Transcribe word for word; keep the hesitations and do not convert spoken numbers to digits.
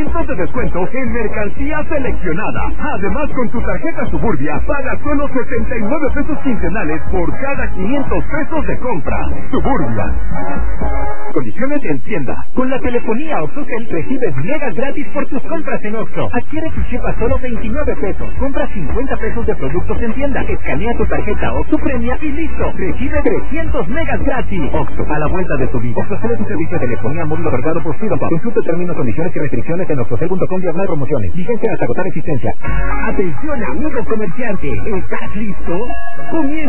cientos de descuento en mercancía seleccionada. Además, con tu tarjeta Suburbia, paga solo setenta y nueve pesos quincenales por cada quinientos pesos de compra. Suburbia. Condiciones en tienda. Con la telefonía OxxoCell recibes megas gratis por tus compras en Oxxo. Adquiere tu chip a solo veintinueve pesos. Compra cincuenta pesos de productos en tienda. Escanea tu tarjeta Oxxo Premia y listo. Recibe trescientos megas gratis. Oxxo, a la vuelta de tu vida. OxxoCell es un servicio de telefonía móvil otorgado por Fido. Consulta términos, condiciones y restricciones en oxxocell punto com diagonal promociones. Vigencia hasta agotar existencia. Atención, amigo comerciante. ¿Estás listo? Comienza